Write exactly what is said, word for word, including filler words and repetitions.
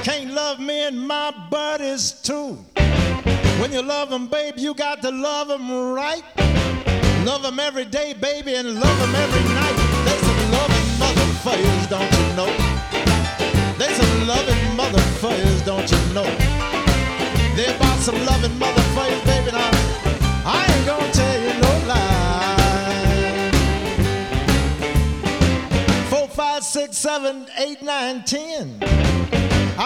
Can't love me and my buddies too. When you love them, baby, you got to love them right. Love them every day, baby, and love them every night. They some loving motherfuckers, don't you know? They some loving motherfuckers, don't you know? They about some loving motherfuckers, baby, now I ain't gonna tell you no lie. Four, five, six, seven, eight, nine, ten.